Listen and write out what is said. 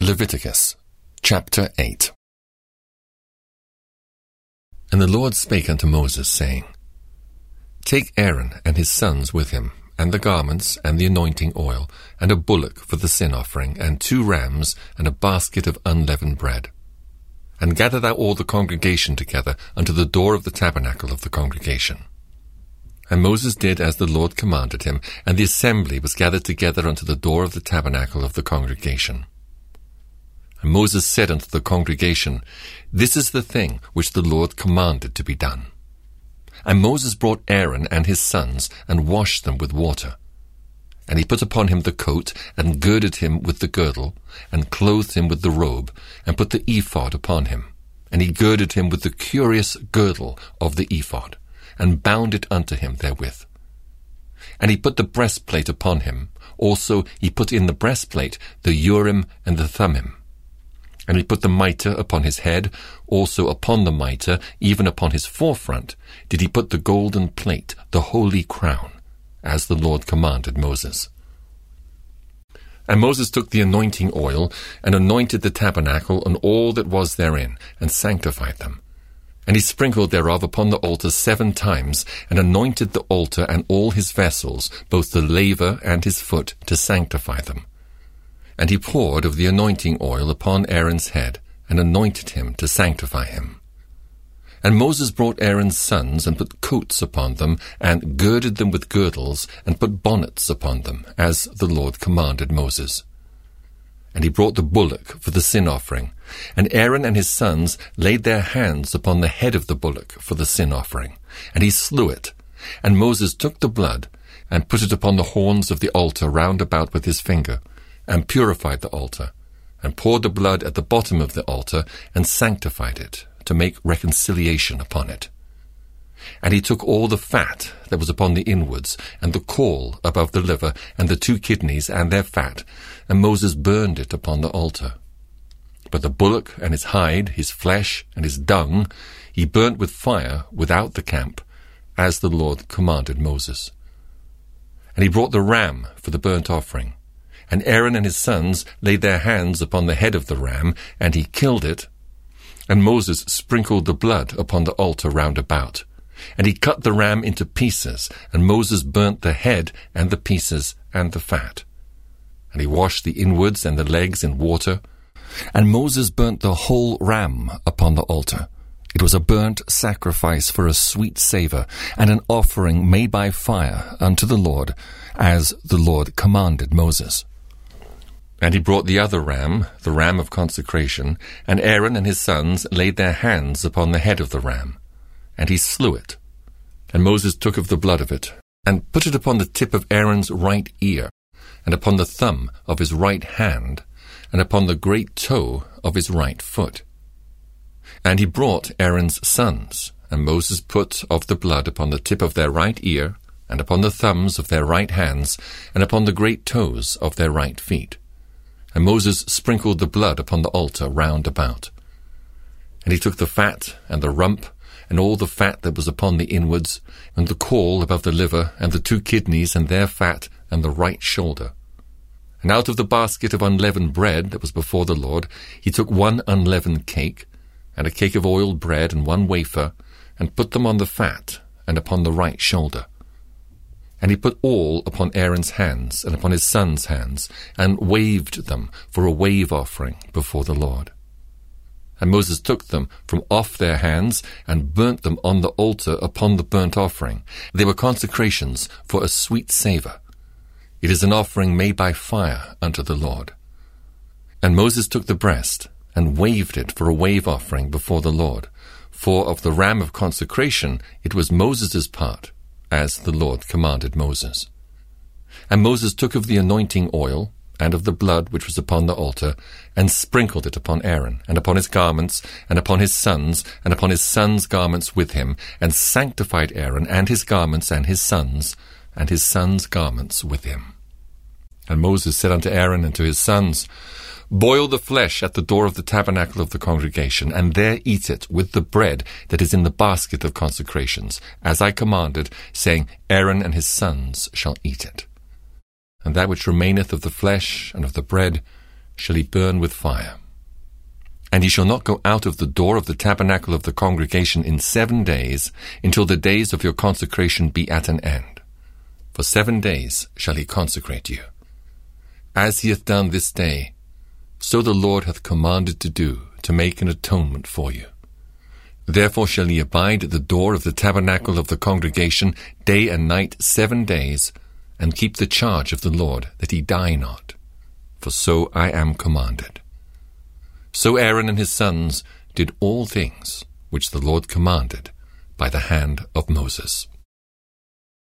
Leviticus, chapter 8. And the Lord spake unto Moses, saying, Take Aaron and his sons with him, and the garments, and the anointing oil, and a bullock for the sin offering, and 2 rams, and a basket of unleavened bread. And gather thou all the congregation together unto the door of the tabernacle of the congregation. And Moses did as the Lord commanded him, and the assembly was gathered together unto the door of the tabernacle of the congregation. And Moses said unto the congregation, This is the thing which the Lord commanded to be done. And Moses brought Aaron and his sons, and washed them with water. And he put upon him the coat, and girded him with the girdle, and clothed him with the robe, and put the ephod upon him. And he girded him with the curious girdle of the ephod, and bound it unto him therewith. And he put the breastplate upon him. Also he put in the breastplate the Urim and the Thummim. And he put the mitre upon his head, also upon the mitre, even upon his forefront, did he put the golden plate, the holy crown, as the Lord commanded Moses. And Moses took the anointing oil, and anointed the tabernacle and all that was therein, and sanctified them. And he sprinkled thereof upon the altar 7 times, and anointed the altar and all his vessels, both the laver and his foot, to sanctify them. And he poured of the anointing oil upon Aaron's head, and anointed him to sanctify him. And Moses brought Aaron's sons, and put coats upon them, and girded them with girdles, and put bonnets upon them, as the Lord commanded Moses. And he brought the bullock for the sin offering, and Aaron and his sons laid their hands upon the head of the bullock for the sin offering, and he slew it. And Moses took the blood, and put it upon the horns of the altar round about with his finger, and purified the altar, and poured the blood at the bottom of the altar, and sanctified it, to make reconciliation upon it. And he took all the fat that was upon the inwards, and the caul above the liver, and the 2 kidneys and their fat, and Moses burned it upon the altar. But the bullock and his hide, his flesh, and his dung, he burnt with fire without the camp, as the Lord commanded Moses. And he brought the ram for the burnt offering. And Aaron and his sons laid their hands upon the head of the ram, and he killed it. And Moses sprinkled the blood upon the altar round about. And he cut the ram into pieces, and Moses burnt the head and the pieces and the fat. And he washed the inwards and the legs in water. And Moses burnt the whole ram upon the altar. It was a burnt sacrifice for a sweet savour, and an offering made by fire unto the Lord, as the Lord commanded Moses. And he brought the other ram, the ram of consecration, and Aaron and his sons laid their hands upon the head of the ram, and he slew it. And Moses took of the blood of it, and put it upon the tip of Aaron's right ear, and upon the thumb of his right hand, and upon the great toe of his right foot. And he brought Aaron's sons, and Moses put of the blood upon the tip of their right ear, and upon the thumbs of their right hands, and upon the great toes of their right feet. And Moses sprinkled the blood upon the altar round about. And he took the fat, and the rump, and all the fat that was upon the inwards, and the caul above the liver, and the 2 kidneys and their fat, and the right shoulder. And out of the basket of unleavened bread that was before the Lord, he took 1 unleavened cake, and a cake of oiled bread, and 1 wafer, and put them on the fat, and upon the right shoulder. And he put all upon Aaron's hands, and upon his sons' hands, and waved them for a wave offering before the Lord. And Moses took them from off their hands, and burnt them on the altar upon the burnt offering. They were consecrations for a sweet savour. It is an offering made by fire unto the Lord. And Moses took the breast, and waved it for a wave offering before the Lord. For of the ram of consecration it was Moses' part, as the Lord commanded Moses. And Moses took of the anointing oil, and of the blood which was upon the altar, and sprinkled it upon Aaron, and upon his garments, and upon his sons garments with him, and sanctified Aaron, and his garments garments with him. And Moses said unto Aaron and to his sons, Boil the flesh at the door of the tabernacle of the congregation, and there eat it with the bread that is in the basket of consecrations, as I commanded, saying, Aaron and his sons shall eat it. And that which remaineth of the flesh and of the bread, shall he burn with fire. And he shall not go out of the door of the tabernacle of the congregation in 7 days, until the days of your consecration be at an end. For 7 days shall he consecrate you. As he hath done this day, so the Lord hath commanded to do, to make an atonement for you. Therefore shall he abide at the door of the tabernacle of the congregation day and night 7 days, and keep the charge of the Lord, that he die not. For so I am commanded. So Aaron and his sons did all things which the Lord commanded by the hand of Moses.